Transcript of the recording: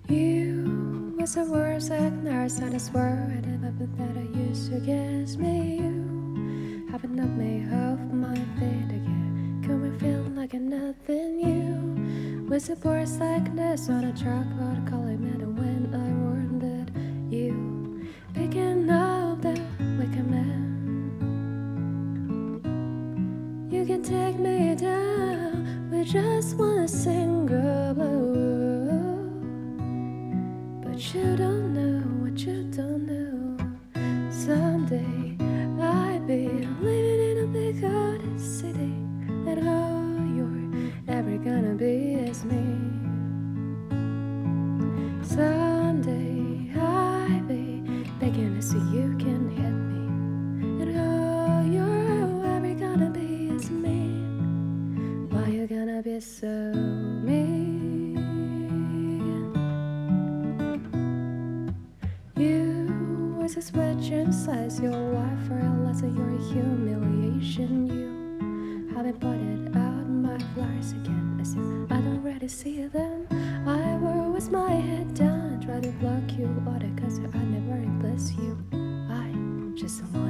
You was the worst nurse, and I swear I never been that I used to guess me. You haven't knocked me off my feet again. Got me feeling like a nothing new. Was the worst nurse on a truck, but calling me the when I wanted you. Picking up the wicked man. You can take me down with just one single blow. But you don't know what you don't know. Someday I'll be living in a big old city, and all you're ever gonna be is me. Someday I'll be begging to see you can hit me, and all you're ever gonna be is me. Why you gonna be so mean? You was a switch size, your wife for a lesson, your humiliation. You haven't pointed out my flaws again, as if I don't really see them. I will with my head down, try to block you out, cause I never bless you. I just want